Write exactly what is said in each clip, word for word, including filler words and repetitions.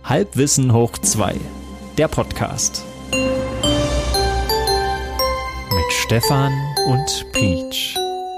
Halbwissen hoch zwei, der Podcast. Mit Stefan und Peach.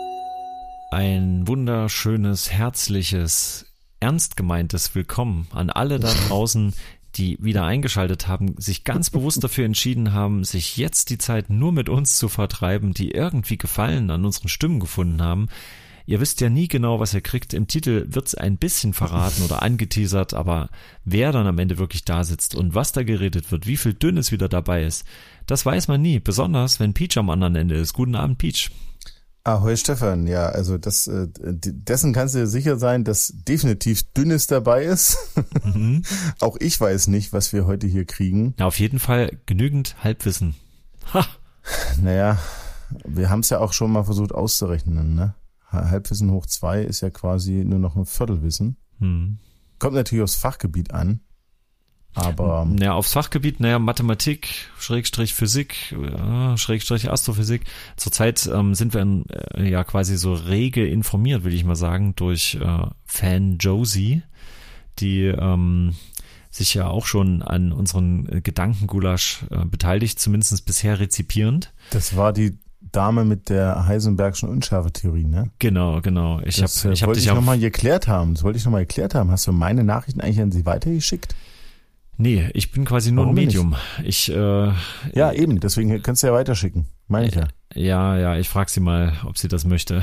Ein wunderschönes, herzliches, ernst gemeintes Willkommen an alle da draußen, die wieder eingeschaltet haben, sich ganz bewusst dafür entschieden haben, sich jetzt die Zeit nur mit uns zu vertreiben, die irgendwie Gefallen an unseren Stimmen gefunden haben. Ihr wisst ja nie genau, was ihr kriegt. Im Titel wird's ein bisschen verraten oder angeteasert, aber wer dann am Ende wirklich da sitzt und was da geredet wird, wie viel Dünnes wieder dabei ist, das weiß man nie. Besonders, wenn Peach am anderen Ende ist. Guten Abend, Peach. Ahoi Stefan, ja, also das, äh, dessen kannst du dir sicher sein, dass definitiv Dünnes dabei ist. Mhm. Auch ich weiß nicht, was wir heute hier kriegen. Ja, auf jeden Fall genügend Halbwissen. Ha! Naja, wir haben es ja auch schon mal versucht auszurechnen, ne? Halbwissen hoch zwei ist ja quasi nur noch ein Viertelwissen. Hm. Kommt natürlich aufs Fachgebiet an, aber... Naja, aufs Fachgebiet, naja, Mathematik, Schrägstrich Physik, äh, Schrägstrich Astrophysik. Zurzeit ähm, sind wir in, äh, ja quasi so rege informiert, will ich mal sagen, durch äh, Fan Josie, die ähm, sich ja auch schon an unseren Gedankengulasch äh, beteiligt, zumindest bisher rezipierend. Das war die Dame mit der Heisenbergschen Unschärfe-Theorie, ne? Genau, genau. Ich habe ich hab wollte dich nochmal geklärt haben. Das wollte ich nochmal geklärt haben. Hast du meine Nachrichten eigentlich an sie weitergeschickt? Nee, ich bin quasi nur Warum ein Medium. Nicht? Ich äh, Ja, eben. Deswegen kannst du ja weiterschicken. Meine ich ja. Ja, ja. Ich frage sie mal, ob sie das möchte.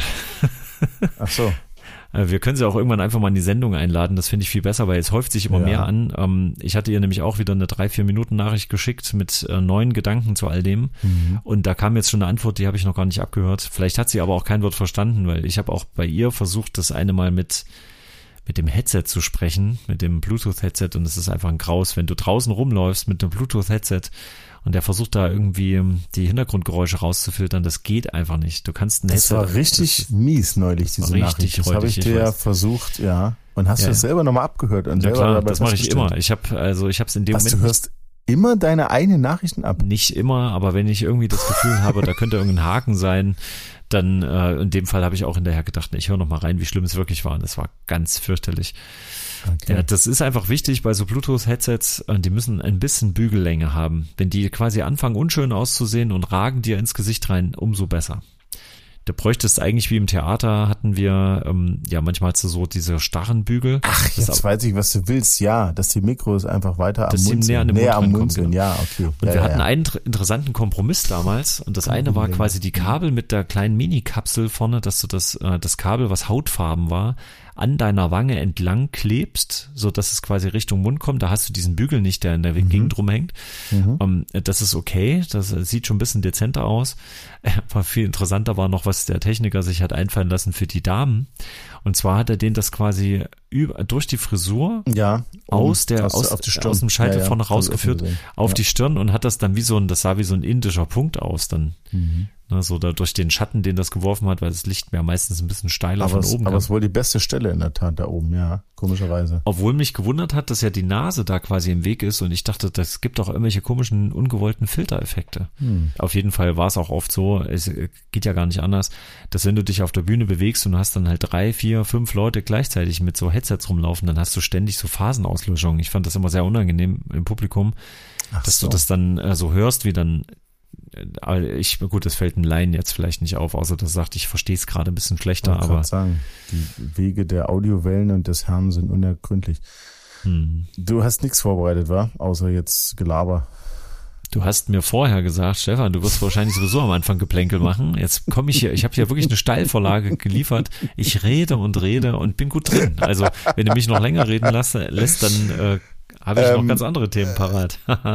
Ach so. Wir können sie auch irgendwann einfach mal in die Sendung einladen. Das finde ich viel besser, weil es häuft sich immer ja. mehr an. Ich hatte ihr nämlich auch wieder eine drei, vier Minuten Nachricht geschickt mit neuen Gedanken zu all dem. Mhm. Und da kam jetzt schon eine Antwort, die habe ich noch gar nicht abgehört. Vielleicht hat sie aber auch kein Wort verstanden, weil ich habe auch bei ihr versucht, das eine Mal mit mit dem Headset zu sprechen, mit dem Bluetooth-Headset. Und es ist einfach ein Graus, wenn du draußen rumläufst mit einem Bluetooth-Headset und der versucht da irgendwie die Hintergrundgeräusche rauszufiltern, das geht einfach nicht. Du kannst ein das Headset... Das war richtig das, mies neulich, diese Nachricht. Das habe ich dir ja versucht, ja. Und hast ja. du das selber nochmal abgehört? Und ja klar, das mache ich immer. Ich habe also ich habe es in dem Was, Moment... Du hörst immer deine eigenen Nachrichten ab? Nicht immer, aber wenn ich irgendwie das Gefühl habe, da könnte irgendein Haken sein, dann äh, in dem Fall habe ich auch hinterher gedacht, ich höre noch mal rein, wie schlimm es wirklich war. Und das war ganz fürchterlich. Okay. Ja, das ist einfach wichtig bei so Bluetooth-Headsets, die müssen ein bisschen Bügellänge haben. Wenn die quasi anfangen unschön auszusehen und ragen dir ins Gesicht rein, umso besser. Da bräuchtest eigentlich wie im Theater hatten wir, ähm, ja manchmal hast du so diese starren Bügel. Ach, jetzt das weiß ich, was du willst. Ja, dass die Mikros einfach weiter am Mund sind. Näher, an den näher Mund am Mund sind, genau. Ja, okay. Und ja, wir ja, hatten ja. einen interessanten Kompromiss damals und das eine war quasi die Kabel mit der kleinen Mini-Kapsel vorne, dass du das, äh, das Kabel, was hautfarben war, an deiner Wange entlang klebst, so dass es quasi Richtung Mund kommt. Da hast du diesen Bügel nicht, der in der mhm. Gegend rumhängt. Mhm. Um, das ist okay. Das sieht schon ein bisschen dezenter aus. Aber viel interessanter war noch, was der Techniker sich hat einfallen lassen für die Damen. Und zwar hat er den das quasi über, durch die Frisur ja, aus der aus, aus, auf die aus dem Scheitel ja, ja. vorne rausgeführt auf ja. die Stirn und hat das dann wie so ein, das sah wie so ein indischer Punkt aus dann. Mhm. Ne, so da durch den Schatten, den das geworfen hat, weil das Licht mehr meistens ein bisschen steiler aber von es, oben Aber kam. es ist wohl die beste Stelle in der Tat da oben, ja, komischerweise. Obwohl mich gewundert hat, dass ja die Nase da quasi im Weg ist und ich dachte, das gibt auch irgendwelche komischen, ungewollten Filtereffekte. Hm. Auf jeden Fall war es auch oft so, es geht ja gar nicht anders, dass wenn du dich auf der Bühne bewegst und du hast dann halt drei, vier, fünf Leute gleichzeitig mit so Headsets rumlaufen, dann hast du ständig so Phasenauslöschungen. Ich fand das immer sehr unangenehm im Publikum, Ach dass so. du das dann äh, so hörst, wie dann ich, gut, das fällt einem Laien jetzt vielleicht nicht auf, außer dass er sagt, ich verstehe es gerade ein bisschen schlechter, ich aber. Ich sagen, die Wege der Audiowellen und des Herrn sind unergründlich. Hm. Du hast nichts vorbereitet, wa? Außer jetzt Gelaber. Du hast mir vorher gesagt, Stefan, du wirst wahrscheinlich sowieso am Anfang Geplänkel machen. Jetzt komme ich hier, ich habe hier wirklich eine Steilvorlage geliefert. Ich rede und rede und bin gut drin. Also, wenn du mich noch länger reden lässt, lässt dann äh, habe ich ähm, noch ganz andere Themen parat.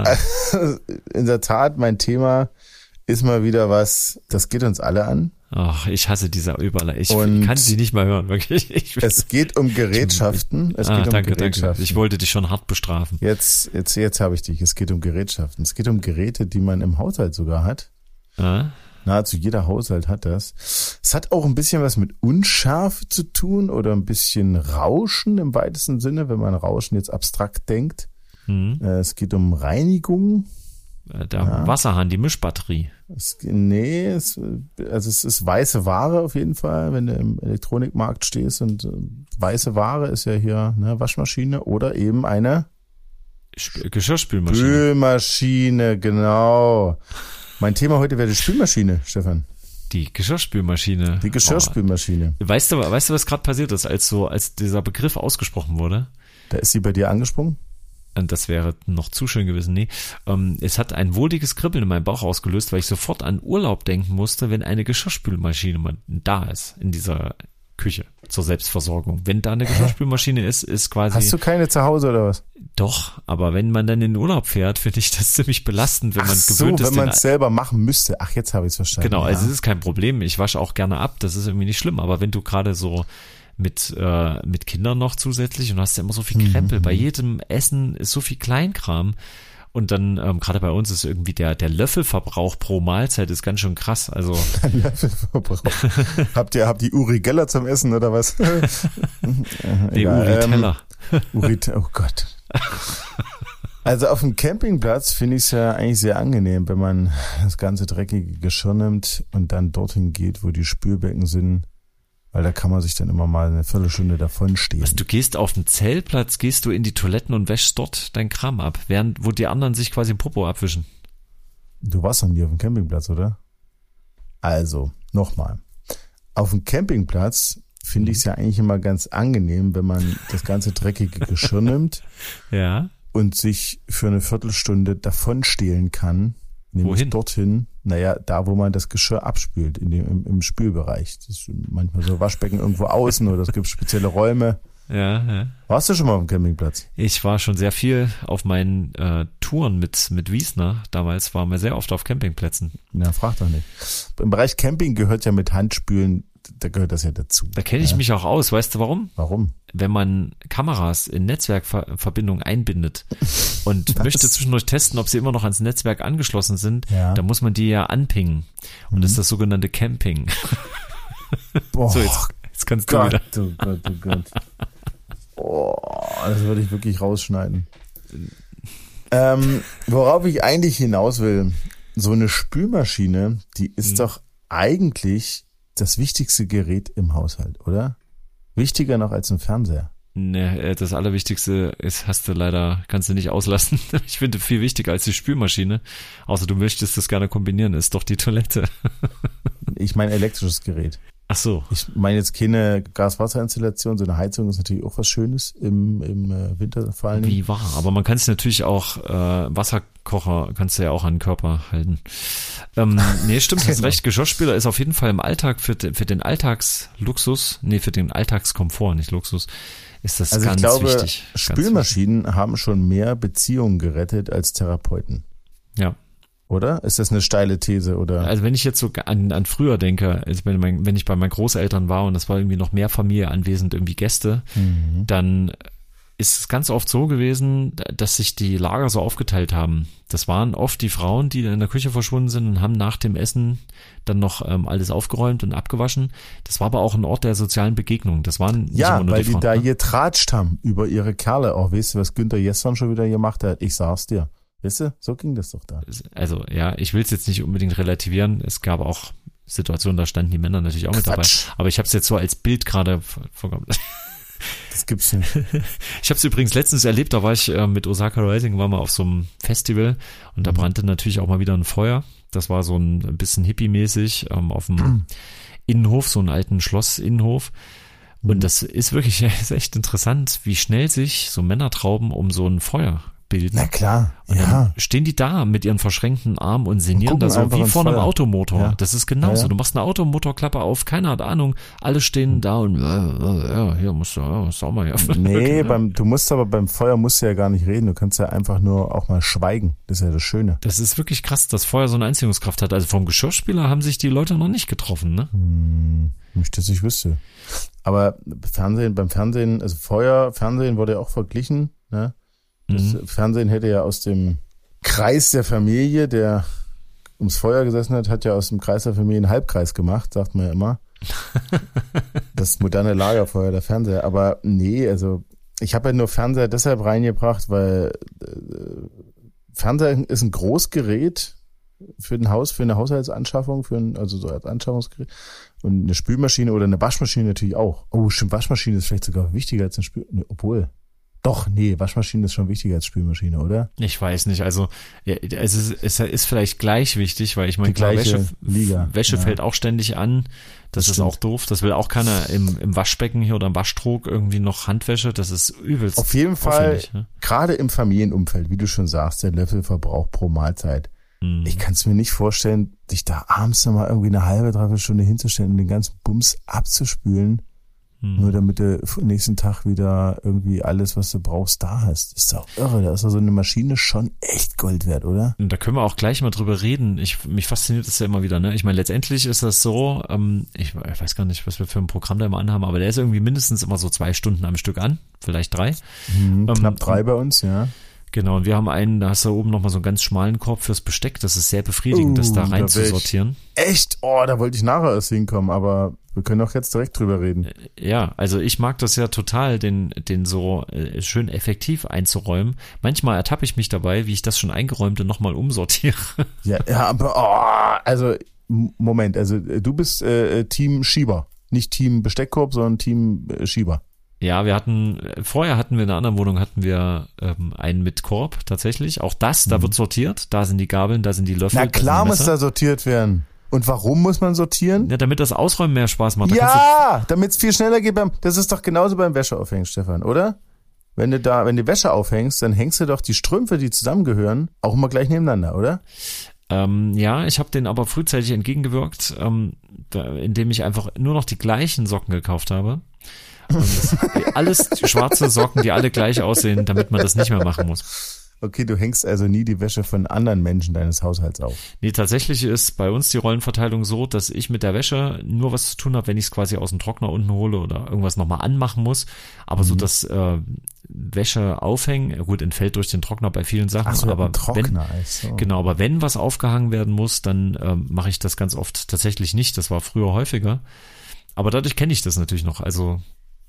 In der Tat, mein Thema ist mal wieder was, das geht uns alle an. Ach, ich hasse diese Überleitung. Ich und kann sie nicht mal hören, wirklich. Ich, es geht um Gerätschaften. Es ah, geht um danke, Gerätschaften. danke. Ich wollte dich schon hart bestrafen. Jetzt, jetzt, jetzt habe ich dich. Es geht um Gerätschaften. Es geht um Geräte, die man im Haushalt sogar hat. Ah? Nahezu jeder Haushalt hat das. Es hat auch ein bisschen was mit Unschärfe zu tun oder ein bisschen Rauschen im weitesten Sinne, wenn man Rauschen jetzt abstrakt denkt. Hm. Es geht um Reinigung. Der ja. Wasserhahn, die Mischbatterie. Es, nee, es, also es ist weiße Ware auf jeden Fall, wenn du im Elektronikmarkt stehst und weiße Ware ist ja hier eine Waschmaschine oder eben eine Sp- Geschirrspülmaschine. Spülmaschine, genau. Mein Thema heute wäre die Spülmaschine, Stefan. Die Geschirrspülmaschine. Die Geschirrspülmaschine. Oh. Weißt du, weißt du, was gerade passiert ist, als so, als dieser Begriff ausgesprochen wurde? Da ist sie bei dir angesprungen? Und das wäre noch zu schön gewesen. Nee. Ähm, es hat ein wohliges Kribbeln in meinem Bauch ausgelöst, weil ich sofort an Urlaub denken musste, wenn eine Geschirrspülmaschine mal da ist in dieser Küche zur Selbstversorgung. Wenn da eine Geschirrspülmaschine ist, ist quasi... Hast du keine zu Hause oder was? Doch, aber wenn man dann in den Urlaub fährt, finde ich das ziemlich belastend, wenn Ach man so, gewöhnt ist. wenn man es selber machen müsste. Ach, jetzt habe ich es verstanden. Genau, ja. also es ist kein Problem. Ich wasche auch gerne ab, das ist irgendwie nicht schlimm. Aber wenn du gerade so mit äh, mit Kindern noch zusätzlich und hast ja immer so viel Krempel, mhm. bei jedem Essen ist so viel Kleinkram. Und dann, ähm, gerade bei uns ist irgendwie der der Löffelverbrauch pro Mahlzeit ist ganz schön krass. Also Löffelverbrauch. habt ihr habt ihr Uri Geller zum Essen oder was? Nee, Uri Teller. Ähm, Uri, oh Gott. Also auf dem Campingplatz finde ich es ja eigentlich sehr angenehm, wenn man das ganze dreckige Geschirr nimmt und dann dorthin geht, wo die Spülbecken sind. Weil da kann man sich dann immer mal eine Viertelstunde davon stehen. Also du gehst auf den Zeltplatz, gehst du in die Toiletten und wäschst dort dein Kram ab, während wo die anderen sich quasi im Popo abwischen. Du warst noch nie auf dem Campingplatz, oder? Also, nochmal. Auf dem Campingplatz finde ich es ja eigentlich immer ganz angenehm, wenn man das ganze dreckige Geschirr nimmt ja. und sich für eine Viertelstunde davon stehlen kann. Nämlich Wohin? Dorthin, naja, da wo man das Geschirr abspült, in dem, im, im Spülbereich. Das ist manchmal so Waschbecken irgendwo außen oder es gibt spezielle Räume. Ja, ja. Warst du schon mal auf dem Campingplatz? Ich war schon sehr viel auf meinen äh, Touren mit mit Wiesner. Damals waren wir sehr oft auf Campingplätzen. Na, frag doch nicht. Im Bereich Camping gehört ja mit Handspülen, da gehört das ja dazu. Da kenne ich ja? mich auch aus. Weißt du warum? Warum? Wenn man Kameras in Netzwerkverbindungen einbindet und möchte zwischendurch testen, ob sie immer noch ans Netzwerk angeschlossen sind, ja. dann muss man die ja anpingen. Und mhm. das ist das sogenannte Camping. Boah, so, jetzt, jetzt kannst du Gott, wieder. Oh Gott, oh Gott. Oh, das würde ich wirklich rausschneiden. Ähm, worauf ich eigentlich hinaus will, so eine Spülmaschine, die ist mhm. doch eigentlich das wichtigste Gerät im Haushalt, oder? Wichtiger noch als ein Fernseher. Ne, das Allerwichtigste ist, hast du leider, kannst du nicht auslassen. Ich finde viel wichtiger als die Spülmaschine. Außer du möchtest das gerne kombinieren, ist doch die Toilette. Ich meine elektrisches Gerät. Ach so. Ich meine jetzt keine Gas-Wasser-Installation, so eine Heizung ist natürlich auch was Schönes im, im Winter vor allem. Wie wahr, aber man kann es natürlich auch, äh, Wasserkocher kannst du ja auch an den Körper halten. Ähm, nee, stimmt, hast recht, Geschirrspüler ist auf jeden Fall im Alltag für, den, für den Alltagsluxus, nee, für den Alltagskomfort, nicht Luxus, ist das also ganz ich glaube, wichtig. Spülmaschinen ganz wichtig. haben schon mehr Beziehungen gerettet als Therapeuten. Ja. Oder? Ist das eine steile These, oder? Also wenn ich jetzt so an, an früher denke, also wenn, mein, wenn ich bei meinen Großeltern war und es war irgendwie noch mehr Familie anwesend, irgendwie Gäste, mhm. dann ist es ganz oft so gewesen, dass sich die Lager so aufgeteilt haben. Das waren oft die Frauen, die in der Küche verschwunden sind und haben nach dem Essen dann noch ähm, alles aufgeräumt und abgewaschen. Das war aber auch ein Ort der sozialen Begegnung. Das waren nicht ja, immer nur weil die die, Frauen, da ne? getratscht haben über ihre Kerle. Auch weißt du, was Günther gestern schon wieder gemacht hat? Ich sag's dir. Weißt du, so ging das doch da. Also ja, ich will es jetzt nicht unbedingt relativieren. Es gab auch Situationen, da standen die Männer natürlich auch Quatsch. mit dabei. Aber ich habe es jetzt so als Bild gerade vorgekommen. Das gibt's nicht. Ich habe es übrigens letztens erlebt, da war ich äh, mit Osaka Rising, war mal auf so einem Festival und da mhm. brannte natürlich auch mal wieder ein Feuer. Das war so ein, ein bisschen hippie-mäßig ähm, auf dem mhm. Innenhof, so einen alten Schloss-Innenhof. Und das ist wirklich ist echt interessant, wie schnell sich so Männertrauben um so ein Feuer bilden. Na klar, und ja. dann stehen die da mit ihren verschränkten Armen und sinnieren und da so wie vor einem Feuer. Automotor. Ja. Das ist genauso. Ja, ja. Du machst eine Automotorklappe auf, keiner hat Ahnung, alle stehen da und äh, ja, hier musst du, ja, musst du auch mal hier. Nee, beim, du musst aber beim Feuer musst du ja gar nicht reden, du kannst ja einfach nur auch mal schweigen. Das ist ja das Schöne. Das ist wirklich krass, dass Feuer so eine Anziehungskraft hat. Also vom Geschirrspüler haben sich die Leute noch nicht getroffen, ne? Hm, nicht, dass ich wüsste. Aber Fernsehen, beim Fernsehen, also Feuer, Fernsehen wurde ja auch verglichen, ne? Das mhm. Fernsehen hätte ja aus dem Kreis der Familie, der ums Feuer gesessen hat, hat ja aus dem Kreis der Familie einen Halbkreis gemacht, sagt man ja immer. Das moderne Lagerfeuer, der Fernseher. Aber nee, also ich habe ja nur Fernseher deshalb reingebracht, weil äh, Fernseher ist ein Großgerät für ein Haus, für eine Haushaltsanschaffung, für ein, also so als Anschaffungsgerät. Und eine Spülmaschine oder eine Waschmaschine natürlich auch. Oh, stimmt, Waschmaschine ist vielleicht sogar wichtiger als eine Spülmaschine, obwohl... Doch, nee, Waschmaschine ist schon wichtiger als Spülmaschine, oder? Ich weiß nicht, also ja, es, ist, es ist vielleicht gleich wichtig, weil ich meine, klar, Wäsche, Liga. Wäsche ja. fällt auch ständig an, das, das ist stimmt. Auch doof, das will auch keiner im, im Waschbecken hier oder im Waschtrog irgendwie noch Handwäsche, das ist übelst. Auf jeden Fall, ne? Gerade im Familienumfeld, wie du schon sagst, der Löffelverbrauch pro Mahlzeit. Mhm. Ich kann es mir nicht vorstellen, dich da abends nochmal irgendwie eine halbe, dreiviertel Stunde hinzustellen und den ganzen Bums abzuspülen. Hm. Nur damit du nächsten Tag wieder irgendwie alles, was du brauchst, da hast. Ist doch irre. Da ist doch so eine Maschine schon echt Gold wert, oder? Und da können wir auch gleich mal drüber reden. Ich, mich fasziniert das ja immer wieder, ne? Ich meine, letztendlich ist das so, ähm, ich, ich weiß gar nicht, was wir für ein Programm da immer anhaben, aber der ist irgendwie mindestens immer so zwei Stunden am Stück an. Vielleicht drei. Mhm, ähm, knapp drei bei uns, ja. Genau, und wir haben einen, da hast du oben nochmal so einen ganz schmalen Korb fürs Besteck. Das ist sehr befriedigend, uh, das da rein da zu sortieren. Echt? Oh, da wollte ich nachher erst hinkommen, aber wir können auch jetzt direkt drüber reden. Ja, also ich mag das ja total, den, den so äh, schön effektiv einzuräumen. Manchmal ertappe ich mich dabei, wie ich das schon eingeräumte nochmal umsortiere. Ja, ja, aber oh, also Moment, also du bist äh, Team Schieber, nicht Team Besteckkorb, sondern Team äh, Schieber. Ja, wir hatten, vorher hatten wir in einer anderen Wohnung, hatten wir ähm, einen mit Korb tatsächlich. Auch das, da mhm. wird sortiert. Da sind die Gabeln, da sind die Löffel. Na klar muss da sortiert werden. Und warum muss man sortieren? Ja, damit das Ausräumen mehr Spaß macht. Da ja, damit es viel schneller geht. Beim, das ist doch genauso beim Wäscheaufhängen, Stefan, oder? Wenn du da, wenn du Wäsche aufhängst, dann hängst du doch die Strümpfe, die zusammengehören, auch immer gleich nebeneinander, oder? Ähm, ja, ich habe denen aber frühzeitig entgegengewirkt, ähm, da, indem ich einfach nur noch die gleichen Socken gekauft habe. Und alles schwarze Socken, die alle gleich aussehen, damit man das nicht mehr machen muss. Okay, du hängst also nie die Wäsche von anderen Menschen deines Haushalts auf. Nee, tatsächlich ist bei uns die Rollenverteilung so, dass ich mit der Wäsche nur was zu tun habe, wenn ich es quasi aus dem Trockner unten hole oder irgendwas nochmal anmachen muss. Aber mhm. so das äh, Wäsche aufhängen, gut, entfällt durch den Trockner bei vielen Sachen. Ach so, aber Trockner wenn, ist so. Genau, aber wenn was aufgehangen werden muss, dann äh, mache ich das ganz oft tatsächlich nicht. Das war früher häufiger. Aber dadurch kenne ich das natürlich noch. Also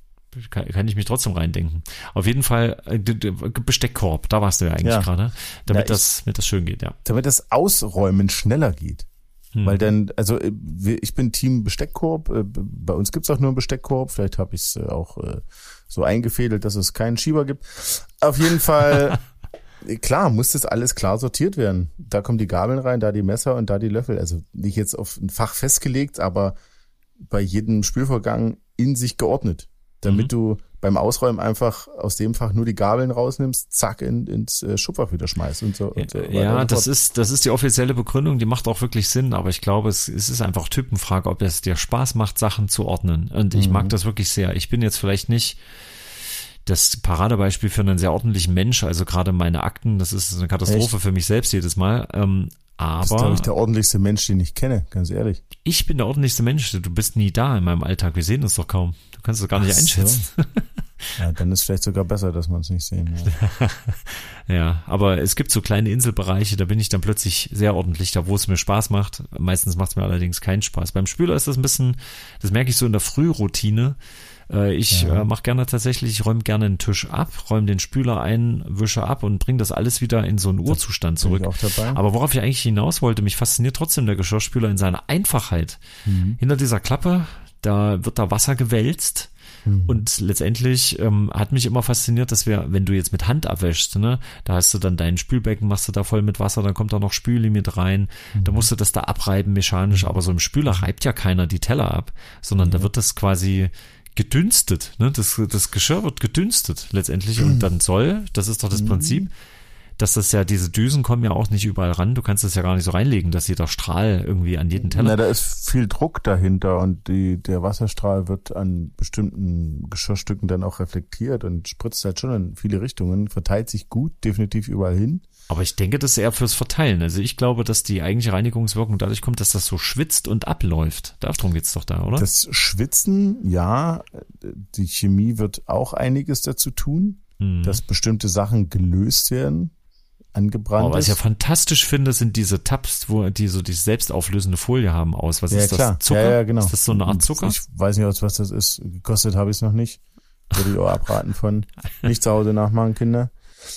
Kann, kann ich mich trotzdem reindenken. Auf jeden Fall äh, Besteckkorb, da warst du ja eigentlich ja. gerade, damit ja, das, damit das schön geht, ja. Damit das Ausräumen schneller geht. Hm. Weil dann, also ich bin Team Besteckkorb, bei uns gibt's auch nur einen Besteckkorb, vielleicht habe ich es auch so eingefädelt, dass es keinen Schieber gibt. Auf jeden Fall, klar, muss das alles klar sortiert werden. Da kommen die Gabeln rein, da die Messer und da die Löffel. Also nicht jetzt auf ein Fach festgelegt, aber bei jedem Spülvorgang in sich geordnet. Damit mhm. du beim Ausräumen einfach aus dem Fach nur die Gabeln rausnimmst, zack, in, ins äh, Schubfach wieder schmeißt und so. Und so ja, das ist, das ist die offizielle Begründung, die macht auch wirklich Sinn, aber ich glaube, es, es ist einfach Typenfrage, ob es dir Spaß macht, Sachen zu ordnen. Und ich mhm. mag das wirklich sehr. Ich bin jetzt vielleicht nicht das Paradebeispiel für einen sehr ordentlichen Mensch, also gerade meine Akten, das ist eine Katastrophe Echt? Für mich selbst jedes Mal. Ähm, aber das ist, glaube ich, der ordentlichste Mensch, den ich kenne, ganz ehrlich. Ich bin der ordentlichste Mensch. Du bist nie da in meinem Alltag. Wir sehen uns doch kaum. Du kannst es gar nicht Ach einschätzen. So. Ja, dann ist vielleicht sogar besser, dass man es nicht sehen. Ja. Ja, aber es gibt so kleine Inselbereiche, da bin ich dann plötzlich sehr ordentlich, da wo es mir Spaß macht. Meistens macht es mir allerdings keinen Spaß. Beim Spüler ist das ein bisschen, das merke ich so in der Frühroutine. Ich ja. äh, mache gerne tatsächlich, ich räume gerne den Tisch ab, räume den Spüler ein, wische ab und bringe das alles wieder in so einen das Urzustand zurück. Auch dabei. Aber worauf ich eigentlich hinaus wollte, mich fasziniert trotzdem der Geschirrspüler in seiner Einfachheit. Mhm. Hinter dieser Klappe, da wird da Wasser gewälzt. Mhm. Und letztendlich ähm, hat mich immer fasziniert, dass wir, wenn du jetzt mit Hand abwäschst, ne, da hast du dann dein Spülbecken, machst du da voll mit Wasser, dann kommt da noch Spüli mit rein, mhm. da musst du das da abreiben mechanisch, aber so im Spüler reibt ja keiner die Teller ab, sondern mhm. da wird das quasi gedünstet, ne? Das, das Geschirr wird gedünstet letztendlich und dann soll, das ist doch das Prinzip, dass das ja, diese Düsen kommen ja auch nicht überall ran, du kannst das ja gar nicht so reinlegen, dass jeder Strahl irgendwie an jeden Teller. Na, da ist viel Druck dahinter und die, der Wasserstrahl wird an bestimmten Geschirrstücken dann auch reflektiert und spritzt halt schon in viele Richtungen, verteilt sich gut, definitiv überall hin. Aber ich denke, das ist eher fürs Verteilen. Also ich glaube, dass die eigentliche Reinigungswirkung dadurch kommt, dass das so schwitzt und abläuft. Darum geht's doch da, oder? Das Schwitzen, ja, die Chemie wird auch einiges dazu tun, hm. dass bestimmte Sachen gelöst werden, angebrannt. Oh, was ich ja fantastisch finde, sind diese Tabs, wo die so die selbstauflösende Folie haben aus. Was ja, ist klar. das? Zucker? Ja, ja, genau. Ist das so eine Art Zucker? Ich weiß nicht, was das ist. Gekostet habe ich es noch nicht. Würde ich auch abraten von. Nicht zu Hause nachmachen, Kinder.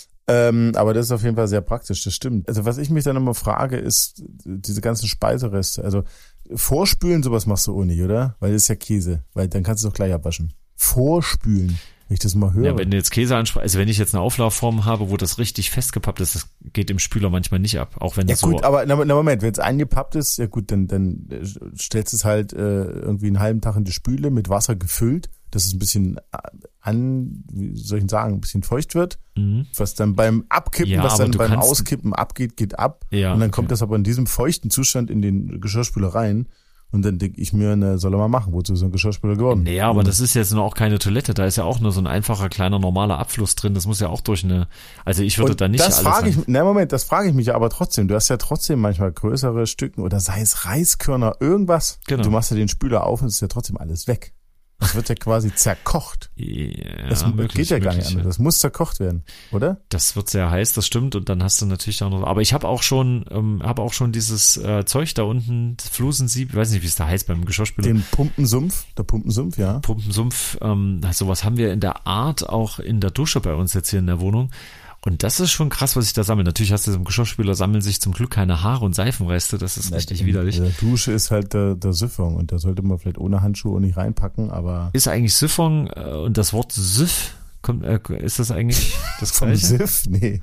Ähm, aber das ist auf jeden Fall sehr praktisch, das stimmt. Also was ich mich dann immer frage, ist diese ganzen Speisereste. Also vorspülen, sowas machst du auch nicht, oder? Weil das ist ja Käse. Weil dann kannst du es doch gleich abwaschen. Vorspülen. Wenn ich das mal höre. Ja, wenn du jetzt Käse ansprichst, also wenn ich jetzt eine Auflaufform habe, wo das richtig festgepappt ist, das geht im Spüler manchmal nicht ab, auch wenn Ja das gut, so. aber na, na Moment, wenn es eingepappt ist, ja gut, dann, dann äh, stellst du es halt äh, irgendwie einen halben Tag in die Spüle mit Wasser gefüllt, dass es ein bisschen an, wie soll ich denn sagen, ein bisschen feucht wird, Mhm. was dann beim Abkippen, Ja, was aber dann du beim kannst- Auskippen abgeht, geht ab. Ja, und dann okay. kommt das aber in diesem feuchten Zustand in den Geschirrspüler rein. Und dann denke ich mir, ne, soll er mal machen, wozu ist so ein Geschirrspüler geworden? Naja, aber Und das ist jetzt nur auch keine Toilette, da ist ja auch nur so ein einfacher, kleiner, normaler Abfluss drin, das muss ja auch durch eine, also ich würde und da nicht das alles frage ich, an- na Moment, das frage ich mich aber trotzdem. Du hast ja trotzdem manchmal größere Stücken oder sei es Reiskörner, irgendwas. Genau. Du machst ja den Spüler auf und es ist ja trotzdem alles weg. Das wird ja quasi zerkocht. Ja, Das möglich, geht ja gar nicht möglich, anders. ja. Das muss zerkocht werden, oder? Das wird sehr heiß, das stimmt, und dann hast du natürlich auch noch, aber ich habe auch schon, ähm, habe auch schon dieses äh, Zeug da unten, das Flusensieb, ich weiß nicht, wie es da heißt beim Geschirrspüler. Den Pumpensumpf, der Pumpensumpf, ja. Pumpensumpf, ähm, sowas haben wir in der Art auch in der Dusche bei uns jetzt hier in der Wohnung. Und das ist schon krass, was ich da sammle. Natürlich hast du im Geschirrspüler sammeln sich zum Glück keine Haare und Seifenreste, das ist richtig in widerlich. Der Dusche ist halt der, der Siphon und da sollte man vielleicht ohne Handschuhe nicht reinpacken, aber Ist eigentlich Siphon äh, und das Wort Siff, kommt, äh, ist das eigentlich das vom gleiche? Siff, nee.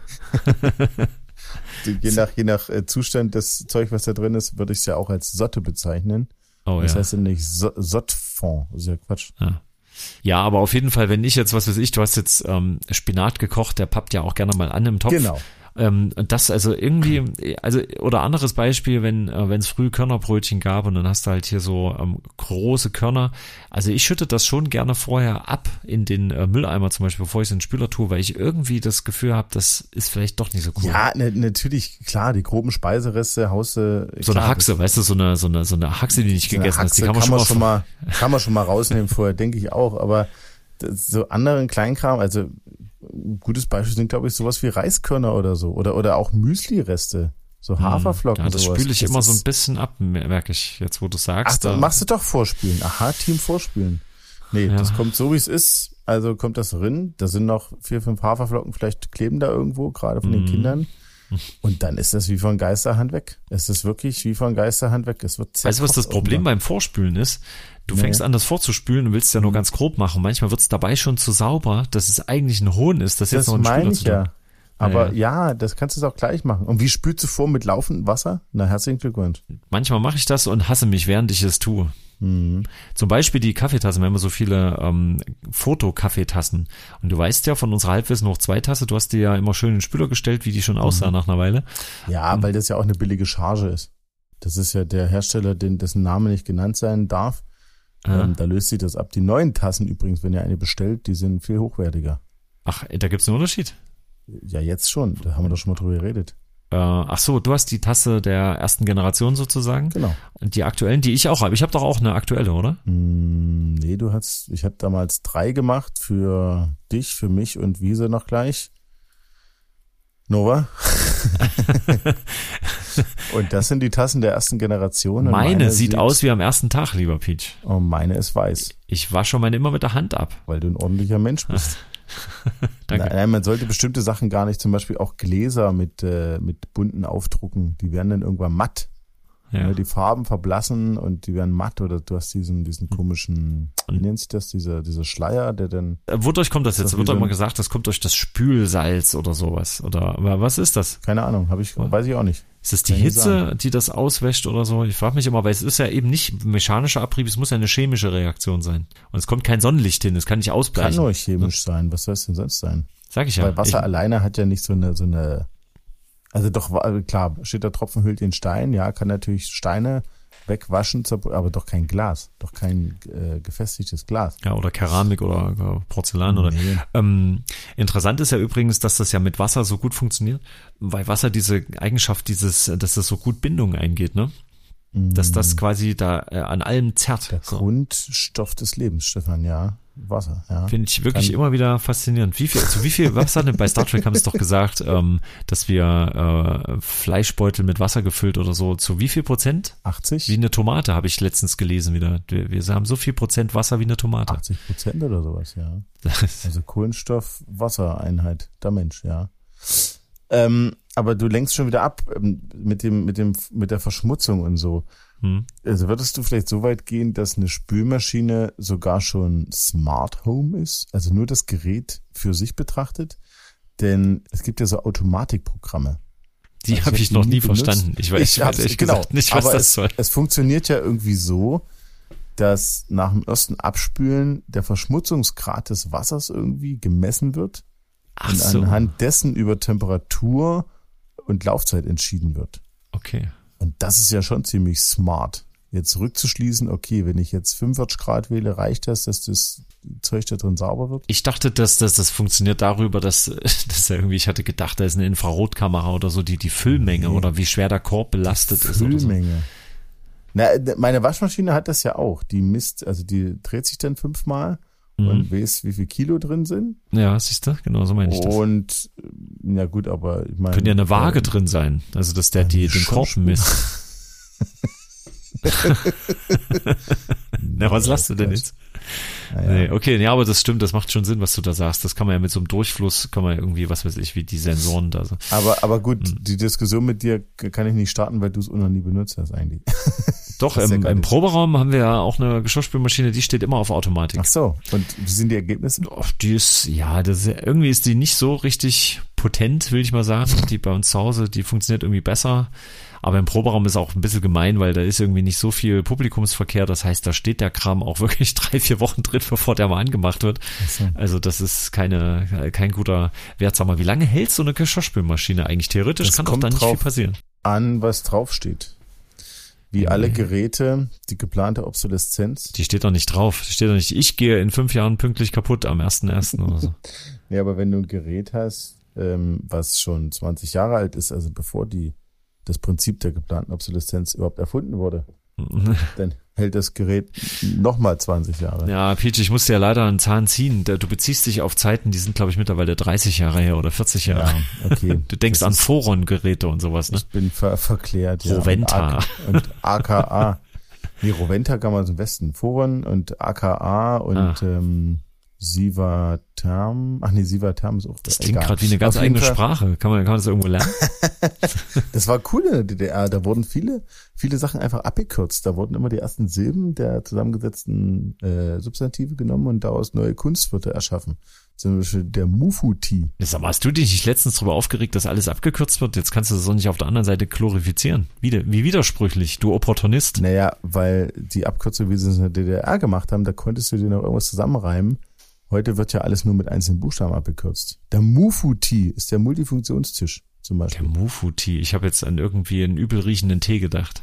je nach, je nach äh, Zustand des Zeug, was da drin ist, würde ich es ja auch als Sotte bezeichnen. Oh Das ja. heißt ja nicht so Sottfond, das ist ja Quatsch. Ja. Ja, aber auf jeden Fall, wenn ich jetzt, was weiß ich, du hast jetzt ähm, Spinat gekocht, der pappt ja auch gerne mal an im Topf. Genau. Ähm, und das also irgendwie, also oder anderes Beispiel, wenn äh, wenn es früh Körnerbrötchen gab und dann hast du halt hier so ähm, große Körner. Also ich schütte das schon gerne vorher ab in den äh, Mülleimer zum Beispiel, bevor ich es in den Spüler tue, weil ich irgendwie das Gefühl habe, das ist vielleicht doch nicht so cool. Ja, ne, natürlich, klar, die groben Speisereste haust du. So eine Haxe, weißt du, so eine so eine so eine Haxe, die nicht gegessen hast, die kann man schon mal, schon mal kann man schon mal rausnehmen vorher, denke ich auch, aber das, so anderen Kleinkram, also ein gutes Beispiel sind, glaube ich, sowas wie Reiskörner oder so oder oder auch Müsli-Reste, so Haferflocken. Ja, das sowas. spüle ich Das immer so ist- ein bisschen ab, merke ich jetzt, wo du Ach, sagst. dann da- machst du doch vorspülen. Aha, Team vorspülen. Nee, Ja. das kommt so, wie es ist. Also kommt das drin. Da sind noch vier, fünf Haferflocken, vielleicht kleben da irgendwo, gerade von den Mhm. Kindern. Und dann ist das wie von Geisterhand weg. Es ist wirklich wie von Geisterhand weg. Es wird Weißt du, was das zerkocht Problem irgendwann. beim Vorspülen ist? Du Nee. fängst an, das vorzuspülen und willst ja nur ganz grob machen. Manchmal wird es dabei schon zu sauber, dass es eigentlich ein Hohn ist, das jetzt Das noch ein meine Spüler ich zu tun. ja. Aber Ja, ja, das kannst du doch gleich machen. Und wie spülst du vor mit laufendem Wasser? Na, herzlichen Glückwunsch. Manchmal mache ich das und hasse mich, während ich es tue. Mhm. Zum Beispiel die Kaffeetassen, wir haben so viele ähm, Fotokaffeetassen. Und du weißt ja von unserer Halbwissen hoch zwei Tasse, du hast die ja immer schön in den Spüler gestellt, wie die schon aussahen nach einer Weile. Ja, weil das ja auch eine billige Charge ist. Das ist ja der Hersteller, den, dessen Name nicht genannt sein darf. Ja. Ähm, da löst sich das ab. Die neuen Tassen übrigens, wenn ihr eine bestellt, die sind viel hochwertiger. Ach, da gibt's einen Unterschied. Ja, jetzt schon. Da haben wir doch schon mal drüber geredet. Äh, ach so, du hast die Tasse der ersten Generation sozusagen. Genau. Die aktuellen, die ich auch habe. Ich habe doch auch eine aktuelle, oder? Mm, nee, du hast, ich habe damals drei gemacht für dich, für mich und Wiese noch gleich. Nova. Und das sind die Tassen der ersten Generation. Und Meine, sieht aus wie am ersten Tag, lieber Peach. Oh, meine ist weiß, Ich wasche meine immer mit der Hand ab. weil du ein ordentlicher Mensch bist. Danke. Nein, nein, man sollte bestimmte Sachen gar nicht, zum Beispiel auch Gläser mit, äh, mit bunten Aufdrucken, die werden dann irgendwann matt. Ja. Ne, die Farben verblassen und die werden matt oder du hast diesen, diesen komischen, wie nennt sich das, dieser, dieser Schleier, der dann, Äh, Wodurch kommt das Ist jetzt? das Wird wie doch so immer ein- gesagt, das kommt durch das Spülsalz oder sowas. Oder aber was ist das? keine Ahnung, habe ich, weiß ich auch nicht. Ist das die Kann ich Hitze, die das auswäscht oder so? Ich frage mich immer, weil es ist ja eben nicht mechanischer Abrieb, es muss ja eine chemische Reaktion sein. Und es kommt kein Sonnenlicht hin, es kann nicht Kann ausbleichen. nur chemisch sein, was soll es denn sonst sein? Sag ich ja. Weil Wasser ich, alleine hat ja nicht so eine, so eine, also doch, wa- klar, steht der Tropfen hüllt den Stein, ja, kann natürlich Steine wegwaschen, zerbr- aber doch kein Glas, doch kein äh, gefestigtes Glas. ja, oder Keramik oder äh, Porzellan oder. Nee. Ähm, interessant ist ja übrigens, dass das ja mit Wasser so gut funktioniert, weil Wasser diese Eigenschaft dieses, dass das so gut Bindung eingeht, ne? Dass das quasi da äh, an allem zerrt. Der So. Grundstoff des Lebens, Stefan, ja. Wasser, ja. Finde ich wirklich Kann- immer wieder faszinierend. Wie viel, zu wie viel, was hat denn bei Star Trek haben sie doch gesagt, ähm, dass wir äh, Fleischbeutel mit Wasser gefüllt oder so, zu wie viel Prozent? achtzig? Wie eine Tomate, habe ich letztens gelesen wieder. Wir, wir haben so viel Prozent Wasser wie eine Tomate. achtzig Prozent oder sowas, ja. Das, Also Kohlenstoff, Wassereinheit, der Mensch, ja. Ähm, aber du lenkst schon wieder ab ähm, mit dem, mit dem, mit der Verschmutzung und so. Hm. Also würdest du vielleicht so weit gehen, dass eine Spülmaschine sogar schon Smart Home ist? Also nur das Gerät für sich betrachtet? Denn es gibt ja so Automatikprogramme. Die also habe ich noch nie benutzt. verstanden. Ich weiß, ich weiß ehrlich genau, gesagt nicht, was aber das es, soll. Es funktioniert ja irgendwie so, dass nach dem ersten Abspülen der Verschmutzungsgrad des Wassers irgendwie gemessen wird. Ach und so. anhand dessen über Temperatur und Laufzeit entschieden wird. Okay. Und das ist ja schon ziemlich smart. Jetzt zurückzuschließen, okay, wenn ich jetzt fünfundvierzig Grad wähle, reicht das, dass das Zeug da drin sauber wird? Ich dachte, dass, dass das funktioniert darüber, dass, dass irgendwie, ich hatte gedacht, da ist eine Infrarotkamera oder so, die die Füllmenge nee. oder wie schwer der Korb belastet die ist. Füllmenge. Oder so. Na, meine Waschmaschine hat das ja auch. Die misst, also die dreht sich dann fünfmal mhm. und weiß, wie viel Kilo drin sind. Ja, siehst du, genau so meine ich das. Und, ja gut, aber ich meine. Könnte ja eine Waage äh, drin sein, also dass der die den Korb misst. Na, was lachst du denn jetzt? Ja, ja. Nee, okay, ja, aber das stimmt, das macht schon Sinn, was du da sagst. Das kann man ja mit so einem Durchfluss, kann man ja irgendwie, was weiß ich, wie die Sensoren da so. Aber, aber gut, hm. die Diskussion mit dir kann ich nicht starten, weil du es noch nie benutzt hast eigentlich. Doch, im, ja im Proberaum haben wir ja auch eine Geschirrspülmaschine, die steht immer auf Automatik. Ach so, und wie sind die Ergebnisse? Oh, die ist, ja, das ist, irgendwie ist die nicht so richtig potent, will ich mal sagen. Die bei uns zu Hause, die funktioniert irgendwie besser. Aber im Proberaum ist auch ein bisschen gemein, weil da ist irgendwie nicht so viel Publikumsverkehr. Das heißt, da steht der Kram auch wirklich drei, vier Wochen drin, bevor der mal angemacht wird. So. Also das ist keine, kein guter Wert. Sag mal, wie lange hält so eine Geschirrspülmaschine eigentlich? Theoretisch das kann doch da nicht viel passieren. An, was draufsteht. Wie nee. alle Geräte, die geplante Obsoleszenz. Die steht doch nicht drauf. Die steht doch nicht, ich gehe in fünf Jahren pünktlich kaputt am ersten ersten oder so. Ja, aber wenn du ein Gerät hast, ähm, was schon zwanzig Jahre alt ist, also bevor die das Prinzip der geplanten Obsoleszenz überhaupt erfunden wurde, dann hält das Gerät nochmal zwanzig Jahre. Ja, Peach, ich muss dir ja leider einen Zahn ziehen. Du beziehst dich auf Zeiten, die sind, glaube ich, mittlerweile dreißig Jahre her oder vierzig Jahre. Ja, okay. Du denkst das an Foron-Geräte und sowas, ne? Ich bin ver verklärt. Roventa. Ja. Und A K A. Nee, Roventa kann man so im Westen. Foron und A K A und ah. ähm, Sivaterm. Ach nee, Sivaterm ist auch. Das klingt gerade wie eine ganz eigene Fall. Sprache. Kann man, kann man das irgendwo lernen? Das war cool in der D D R. Da wurden viele, viele Sachen einfach abgekürzt. Da wurden immer die ersten Silben der zusammengesetzten äh, Substantive genommen und daraus neue Kunstwörter erschaffen. Zum Beispiel der Mufuti. Sag mal, hast du dich nicht letztens darüber aufgeregt, dass alles abgekürzt wird? Jetzt kannst du das doch nicht auf der anderen Seite glorifizieren. Wie, wie widersprüchlich, du Opportunist. Naja, weil die Abkürzung, wie sie es in der D D R gemacht haben, da konntest du dir noch irgendwas zusammenreimen. Heute wird ja alles nur mit einzelnen Buchstaben abgekürzt. Der Mufuti ist der Multifunktionstisch zum Beispiel. Der Mufuti. Ich habe jetzt an irgendwie einen übel riechenden Tee gedacht.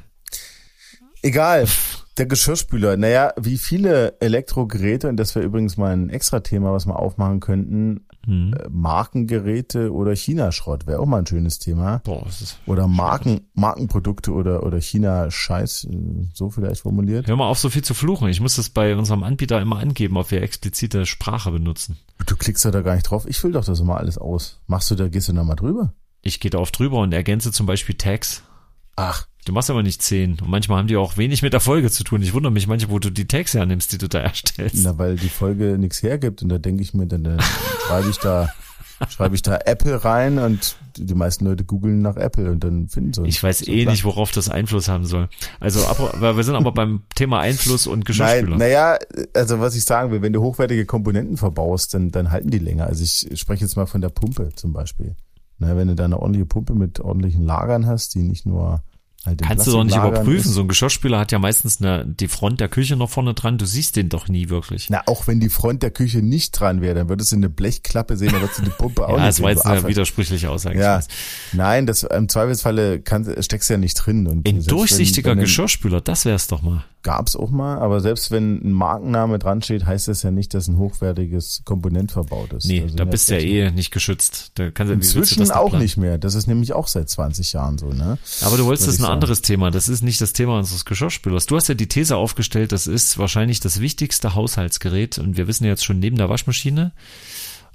Egal. Der Geschirrspüler. Naja, wie viele Elektrogeräte, und das wäre übrigens mal ein extra Thema, was wir aufmachen könnten, hm. äh, Markengeräte oder China-Schrott wäre auch mal ein schönes Thema. Boah, das ist oder Marken, Markenprodukte oder, oder China-Scheiß, so vielleicht formuliert. Hör mal auf, so viel zu fluchen. Ich muss das bei unserem Anbieter immer angeben, ob wir explizite Sprache benutzen. Du klickst da gar nicht drauf. Ich fülle doch das immer alles aus. Machst du da, gehst du da mal drüber? Ich gehe da oft drüber und ergänze zum Beispiel Tags. Ach. Du machst aber nicht zehn. Und manchmal haben die auch wenig mit der Folge zu tun. Ich wundere mich manchmal, wo du die Tags hernimmst, die du da erstellst. Na, weil die Folge nichts hergibt. Und da denke ich mir, dann, dann schreibe ich da, schreibe ich da Apple rein und die meisten Leute googeln nach Apple und dann finden sie uns. Ich weiß so eh klar. nicht, worauf das Einfluss haben soll. Also, wir sind aber beim Thema Einfluss und Geschirrspüler. Nein, naja, also was ich sagen will, wenn du hochwertige Komponenten verbaust, dann, dann halten die länger. Also ich spreche jetzt mal von der Pumpe zum Beispiel. Na, wenn du da eine ordentliche Pumpe mit ordentlichen Lagern hast, die nicht nur halt kannst du doch nicht überprüfen. Ist. So ein Geschirrspüler hat ja meistens eine, die Front der Küche noch vorne dran. Du siehst den doch nie wirklich. Na, auch wenn die Front der Küche nicht dran wäre, dann würdest du eine Blechklappe sehen, dann würdest du die Pumpe auch ja, nicht das sehen. war jetzt eine widersprüchliche Aussage. Ja. Nein, das im Zweifelsfalle kann, steckst du ja nicht drin. Und ein durchsichtiger wenn, wenn Geschirrspüler, das wär's doch mal. Gab's auch mal, aber selbst wenn ein Markenname dran steht, heißt das ja nicht, dass ein hochwertiges Komponent verbaut ist. Nee, also da bist du ja eh nicht geschützt. Da kannst du, inzwischen das auch nicht mehr. Das ist nämlich auch seit zwanzig Jahren so, ne? Aber du wolltest, das ist ein sagen. anderes Thema. Das ist nicht das Thema unseres Geschirrspülers. Du hast ja die These aufgestellt, das ist wahrscheinlich das wichtigste Haushaltsgerät und wir wissen ja jetzt schon neben der Waschmaschine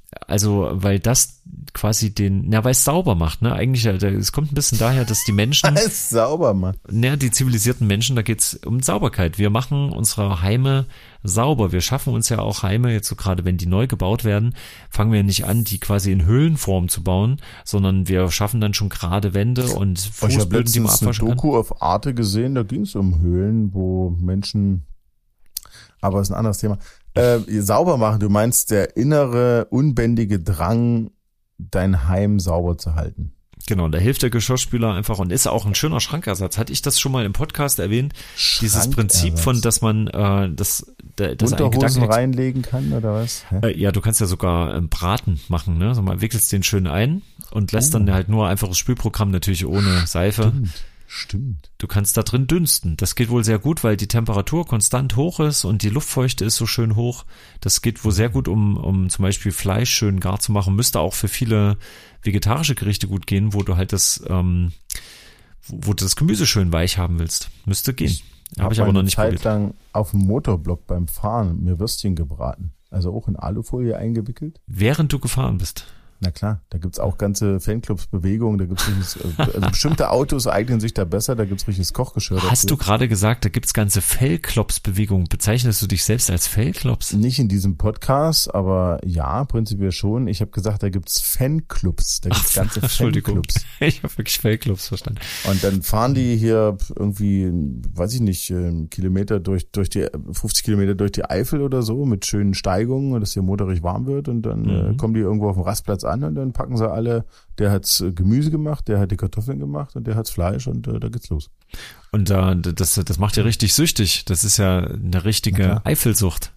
Also, weil das quasi den, na, weil es sauber macht, ne? Eigentlich, es kommt ein bisschen daher, dass die Menschen. Weil es sauber macht. Na, die zivilisierten Menschen, da geht's um Sauberkeit. Wir machen unsere Heime sauber. Wir schaffen uns ja auch Heime, jetzt so gerade wenn die neu gebaut werden, fangen wir nicht an, die quasi in Höhlenform zu bauen, sondern wir schaffen dann schon gerade Wände und Fußböden, die man abwaschen kann. Ich habe eine Doku auf Arte gesehen, da ging es um Höhlen, wo Menschen, aber ist ein anderes Thema, äh, sauber machen. Du meinst der innere, unbändige Drang, dein Heim sauber zu halten. Genau, da hilft der Geschirrspüler einfach und ist auch ein schöner Schrankersatz. Hatte ich das schon mal im Podcast erwähnt? Dieses Prinzip von, dass man äh, das, das Unterhosen reinlegen kann oder was? Äh, ja, du kannst ja sogar ähm, Braten machen, ne? So mal wickelst den schön ein und lässt oh. dann halt nur einfaches Spülprogramm, natürlich ohne Seife. Stimmt. Stimmt. Du kannst da drin dünsten. Das geht wohl sehr gut, weil die Temperatur konstant hoch ist und die Luftfeuchte ist so schön hoch. Das geht wohl sehr gut, um, um zum Beispiel Fleisch schön gar zu machen. Müsste auch für viele vegetarische Gerichte gut gehen, wo du halt das, ähm, wo, wo du das Gemüse schön weich haben willst. Müsste gehen. Habe hab ich aber noch nicht Zeit probiert. Lang auf dem Motorblock beim Fahren mir Würstchen gebraten. Also auch in Alufolie eingewickelt. Während du gefahren bist. Na klar, da gibt's auch ganze Fanclubs, Bewegungen, da gibt's richtiges, also bestimmte Autos eignen sich da besser, da gibt's richtiges Kochgeschirr. Hast dafür. du gerade gesagt, da gibt's ganze Fellklops-Bewegungen. Bezeichnest du dich selbst als Fellklops? Nicht in diesem Podcast, aber ja, prinzipiell schon. Ich habe gesagt, da gibt's Fanclubs, da gibt's Ach, ganze Entschuldigung. Fanclubs. Ich habe wirklich Fellklops verstanden. Und dann fahren die hier irgendwie, weiß ich nicht, Kilometer durch durch die fünfzig Kilometer durch die Eifel oder so mit schönen Steigungen, dass der Motor richtig warm wird und dann mhm. äh, kommen die irgendwo auf dem Rastplatz an und dann packen sie alle, der hat's Gemüse gemacht, der hat die Kartoffeln gemacht und der hat's Fleisch und äh, da geht's los. Und äh, das, das macht ja richtig süchtig. Das ist ja eine richtige Eifelsucht.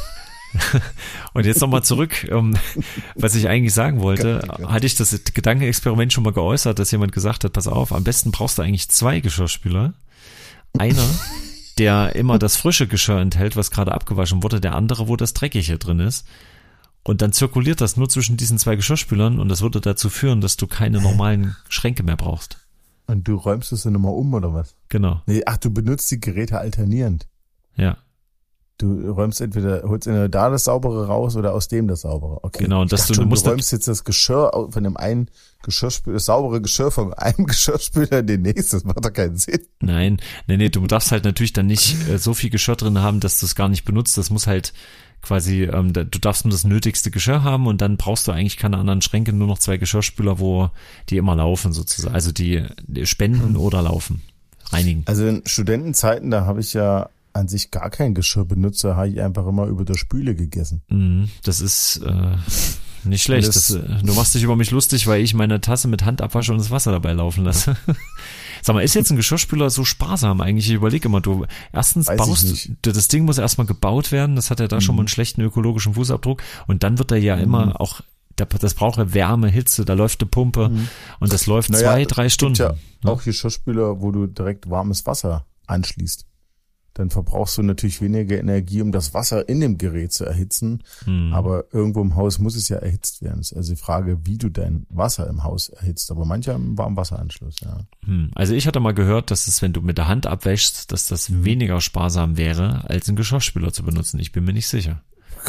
Und jetzt nochmal zurück, um, was ich eigentlich sagen wollte, hatte ich das Gedankenexperiment schon mal geäußert, dass jemand gesagt hat, pass auf, am besten brauchst du eigentlich zwei Geschirrspüler. Einer, der immer das frische Geschirr enthält, was gerade abgewaschen wurde, der andere, wo das Dreckige drin ist. Und dann zirkuliert das nur zwischen diesen zwei Geschirrspülern und das würde dazu führen, dass du keine normalen Schränke mehr brauchst. Und du räumst es dann nochmal um, oder was? Genau. Nee, ach, du benutzt die Geräte alternierend. Ja. Du räumst entweder, holst entweder da das Saubere raus oder aus dem das Saubere. Okay. Genau, und dass du, schon, du musst du räumst jetzt das Geschirr von dem einen Geschirrspüler, das saubere Geschirr von einem Geschirrspüler in den nächsten. Das macht doch keinen Sinn. Nein, nee, nee, du darfst halt natürlich dann nicht äh, so viel Geschirr drin haben, dass du es gar nicht benutzt. Das muss halt quasi, ähm, du darfst nur das nötigste Geschirr haben und dann brauchst du eigentlich keine anderen Schränke, nur noch zwei Geschirrspüler, wo die immer laufen sozusagen. Also die, die spenden oder laufen, reinigen. Also in Studentenzeiten, da habe ich ja an sich gar kein Geschirr benutzt, da habe ich einfach immer über der Spüle gegessen. Das ist äh, nicht schlecht. Das, das, du machst dich über mich lustig, weil ich meine Tasse mit Hand abwasche und das Wasser dabei laufen lasse. Sag mal, ist jetzt ein Geschirrspüler so sparsam eigentlich? Ich überlege immer, du erstens Weiß baust, das Ding muss erstmal gebaut werden, das hat ja da mhm. schon mal einen schlechten ökologischen Fußabdruck und dann wird er ja mhm. immer auch, das braucht ja Wärme, Hitze, da läuft eine Pumpe mhm. und das läuft naja, zwei, drei Stunden. Es gibt ja auch Geschirrspüler, wo du direkt warmes Wasser anschließt. Dann verbrauchst du natürlich weniger Energie, um das Wasser in dem Gerät zu erhitzen. Mhm. Aber irgendwo im Haus muss es ja erhitzt werden. Das ist also die Frage, wie du dein Wasser im Haus erhitzt. Aber manche haben einen Warmwasseranschluss, ja. Also ich hatte mal gehört, dass es, wenn du mit der Hand abwäschst, dass das mhm. weniger sparsam wäre, als einen Geschirrspüler zu benutzen. Ich bin mir nicht sicher.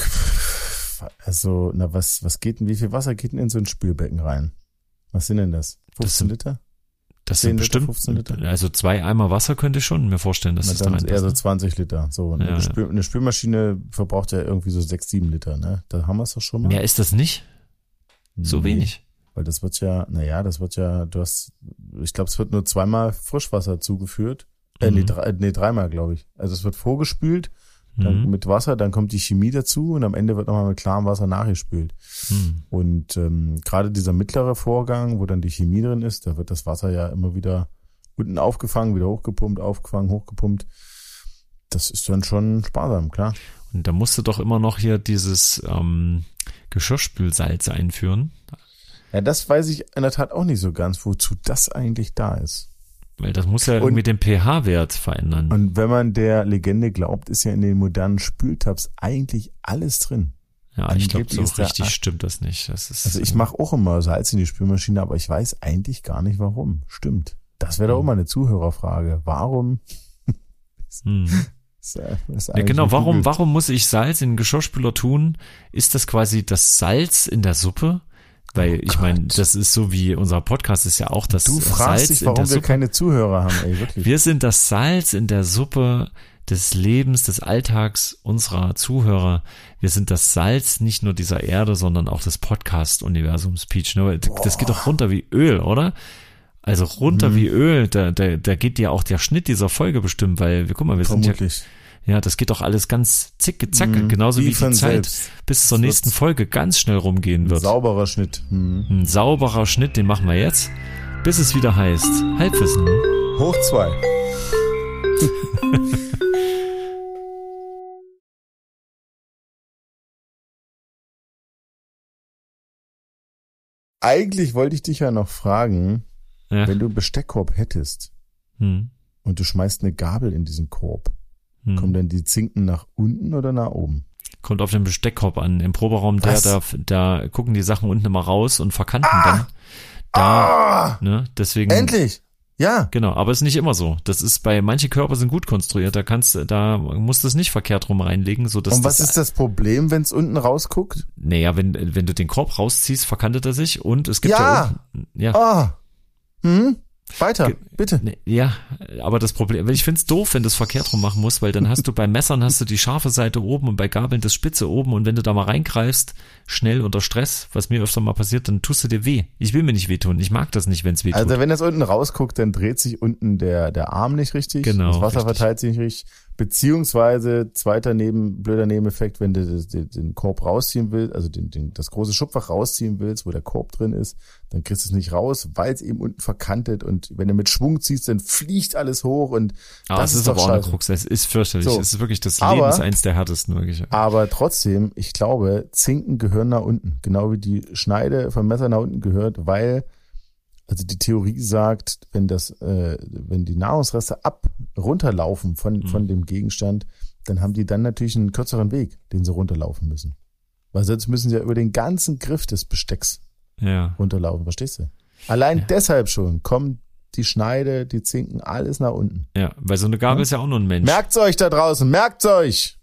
Also, na was, was geht denn, wie viel Wasser geht denn in so ein Spülbecken rein? Was sind denn das? fünfzehn das sind, Liter? Das sind bestimmt, Liter? Also zwei Eimer Wasser könnte ich schon mir vorstellen, dass Na, das dann da ist eher so zwanzig Liter. So, eine, ja, Spül, eine Spülmaschine verbraucht ja irgendwie so sechs, sieben Liter, ne? Da haben wir es doch schon mal. Mehr ist das nicht? So nee, wenig? Weil das wird ja, naja, das wird ja, du hast, ich glaube, es wird nur zweimal Frischwasser zugeführt. Äh, mhm. nee, drei, nee, dreimal, glaube ich. Also es wird vorgespült, dann mhm. mit Wasser, dann kommt die Chemie dazu und am Ende wird nochmal mit klarem Wasser nachgespült. Mhm. Und ähm, gerade dieser mittlere Vorgang, wo dann die Chemie drin ist, da wird das Wasser ja immer wieder unten aufgefangen, wieder hochgepumpt, aufgefangen, hochgepumpt. Das ist dann schon sparsam, klar. Und da musst du doch immer noch hier dieses ähm, Geschirrspülsalz einführen. Ja, das weiß ich in der Tat auch nicht so ganz, wozu das eigentlich da ist. Weil das muss ja irgendwie den pH-Wert verändern. Und wenn man der Legende glaubt, ist ja in den modernen Spültabs eigentlich alles drin. Ja, ich glaube, so richtig da, stimmt das nicht. Das ist, also ich mache auch immer Salz in die Spülmaschine, aber ich weiß eigentlich gar nicht warum. Stimmt. Das wäre doch immer eine Zuhörerfrage. Warum hm. ist ja, genau, warum, warum muss ich Salz in den Geschirrspüler tun? Ist das quasi das Salz in der Suppe? Weil oh ich meine, das ist so wie unser Podcast ist ja auch das du fragst Salz dich, warum in der wir Suppe. keine Zuhörer haben, ey, wirklich. Wir sind das Salz in der Suppe des Lebens, des Alltags unserer Zuhörer. Wir sind das Salz nicht nur dieser Erde, sondern auch des Podcast-Universums, Peach. Das geht doch runter wie Öl, oder? Also runter mhm. wie Öl, da, da, da geht ja auch der Schnitt dieser Folge bestimmt, weil, guck mal, wir Vermutlich. sind ja, ja, das geht doch alles ganz zicke, zacke, mhm. genauso wie, wie die Zeit selbst. bis zur das nächsten Folge ganz schnell rumgehen wird. Ein sauberer Schnitt. Mhm. Ein sauberer Schnitt, den machen wir jetzt, bis es wieder heißt, Halbwissen. Hoch zwei. Eigentlich wollte ich dich ja noch fragen, ja. wenn du einen Besteckkorb hättest hm. und du schmeißt eine Gabel in diesen Korb, hm. kommen dann die Zinken nach unten oder nach oben? Kommt auf den Besteckkorb an. Im Proberaum, der, da, da gucken die Sachen unten immer raus und verkanten ah! dann. Da, ah! ne, deswegen. Endlich! Ja. Genau, aber ist nicht immer so. Das ist bei, manche Körper sind gut konstruiert, da kannst da musst du es nicht verkehrt rum reinlegen, so dass. Und was das, ist das Problem, wenn es unten rausguckt? Naja, wenn, wenn du den Korb rausziehst, verkantet er sich und es gibt ja, ja unten, ja. Ah. Hm? Weiter, Ge- bitte. Ja, aber das Problem, ich find's doof, wenn du es verkehrt rum machen musst, weil dann hast du bei Messern hast du die scharfe Seite oben und bei Gabeln das Spitze oben und wenn du da mal reingreifst, schnell unter Stress, was mir öfter mal passiert, dann tust du dir weh. Ich will mir nicht wehtun, ich mag das nicht, wenn's weh tut. Also wenn das unten rausguckt, dann dreht sich unten der der Arm nicht richtig, genau, das Wasser richtig. verteilt sich nicht richtig, beziehungsweise zweiter Neben, blöder Nebeneffekt, wenn du den, den Korb rausziehen willst, also den, den, das große Schubfach rausziehen willst, wo der Korb drin ist, dann kriegst du es nicht raus, weil es eben unten verkantet und wenn du mit Schwung ziehst, dann fliegt alles hoch und ah, das, das ist, ist aber auch eine Krux, es ist fürchterlich, so. Es ist wirklich das Leben aber, ist eins der härtesten wirklich. Aber trotzdem, ich glaube, Zinken gehören nach unten, genau wie die Schneide vom Messer nach unten gehört, weil also die Theorie sagt, wenn das, äh, wenn die Nahrungsreste ab runterlaufen von mhm. von dem Gegenstand, dann haben die dann natürlich einen kürzeren Weg, den sie runterlaufen müssen. Weil sonst müssen sie ja über den ganzen Griff des Bestecks ja. runterlaufen, verstehst du? Allein ja. deshalb schon kommen die Schneide, die Zinken, alles nach unten. Ja, weil so eine Gabel ja? ist ja auch nur ein Mensch. Merkt's euch da draußen, merkt's euch!